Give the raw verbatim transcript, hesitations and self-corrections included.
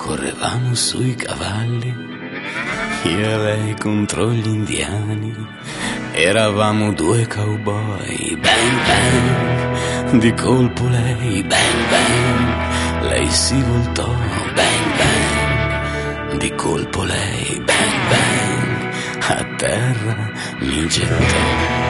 correvamo sui cavalli, io e lei contro gli indiani, eravamo due cowboy, bang bang, di colpo lei, bang bang, lei si voltò, bang bang, di colpo lei, bang bang, a terra mi gettò.